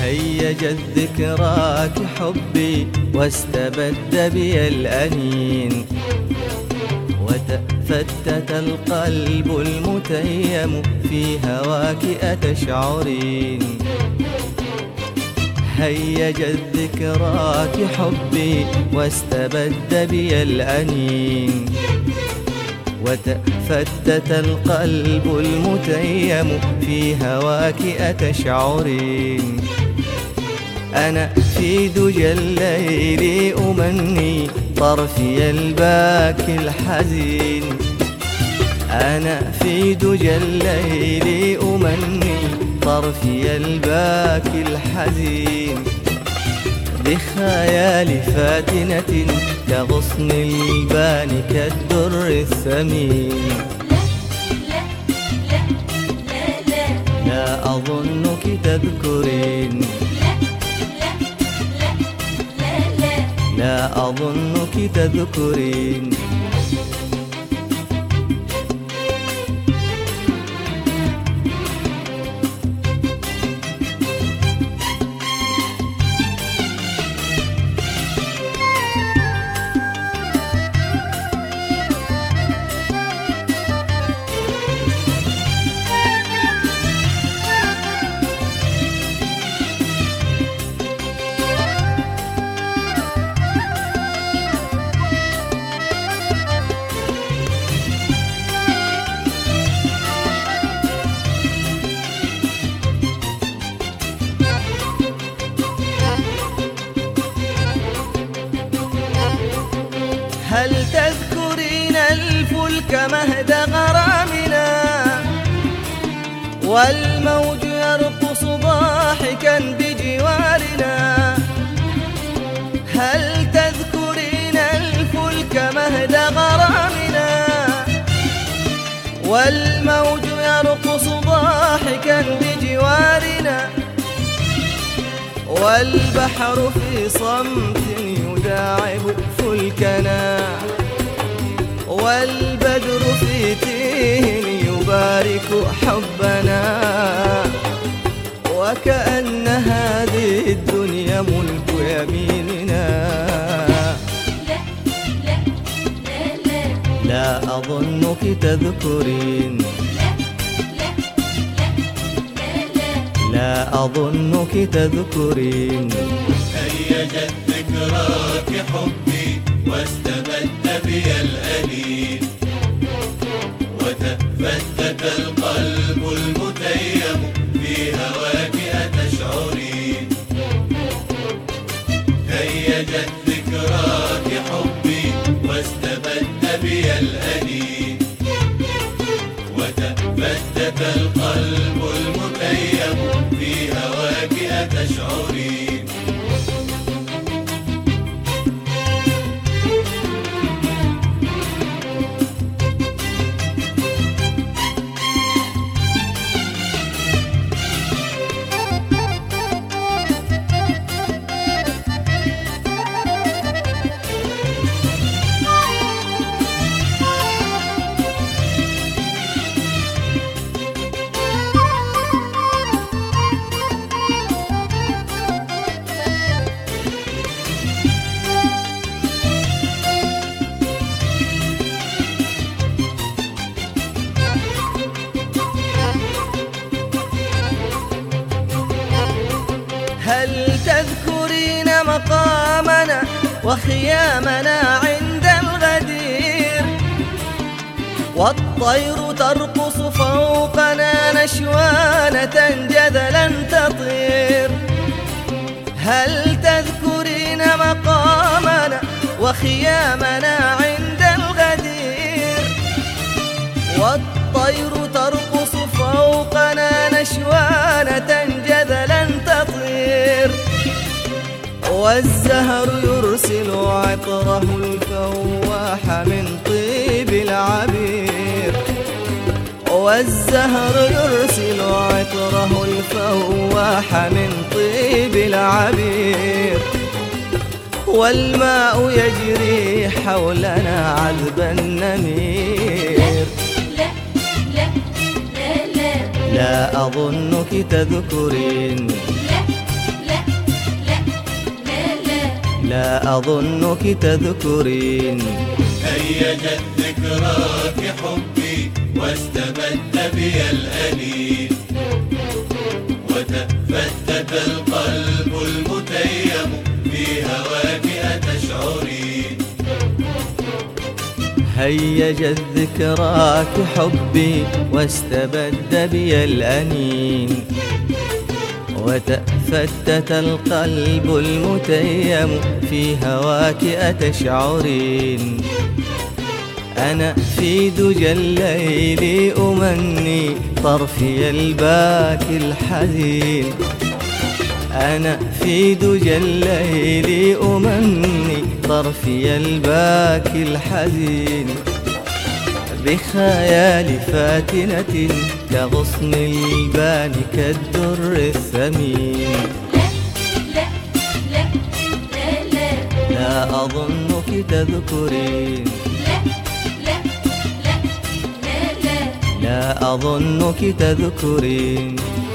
هيجت ذكراك حبي واستبد بي الأنين، وتفتت القلب المتيم في هواك أتشعرين. هيجت ذكراك حبي واستبد بي الأنين، وتفتت القلب المتيم في هواك أتشعرين. أنا في دجى الليل أمني طرفي الباكي الحزين، أنا في دجى الليل أمني طرفي الباكي الحزين، بخيال فاتنة كغصن البان كالدر الثمين. لا أظنك تذكرين، لا أظنك تذكرين. هل تذكرين الفلك مهد غرامنا، والموج يرقص ضاحكا بجوارنا؟ هل تذكرين الفلك مهد غرامنا، والموج يرقص ضاحكا بجوارنا؟ والبحر في صمت يداعب فلكنا، والبدر في تيه يبارك حبنا، وكأن هذه الدنيا ملك يميننا. لا أظنك تذكرين، لا أظنك تذكرين. هيجت ذكراك حبي واستبد بي الأنين، وتفتت القلب المتيم في هواك أتشعرين. هيجت ذكراك حبي واستبد بي الأنين، وتفتت القلب المتيم في هواك أتشعرين. هل تذكرين مقامنا وخيامنا عند الغدير، والطير ترقص فوقنا نشوانة جذلا تطير؟ هل تذكرين مقامنا وخيامنا عند الغدير، والطير ترقص فوقنا نشوانة جذلا تطير؟ والزهر يرسل عطره الفواح من طيب العبير، والزهر يرسل عطره الفواح من طيب العبير. والماء يجري حولنا عذب النمير. لا أظنك تذكرين، لا أظنك تذكرين. هيجت ذكراك حبي واستبد بي الأنين، وتفتت القلب المتيم في هواك أتشعرين. هيجت ذكراك حبي واستبد بي الأنين، وتفتت القلب المتيم في هواك أتشعرين. أنا في دجى الليل أمني طرفي الباكي الحزين. أنا في دجى الليل أمني طرفي الباكي الحزين، بخيال فاتنة كغصن البان كالدر الثمين. لا لا لا لا لا لا أظنك تذكرين. لا لا لا لا لا لا أظنك تذكرين.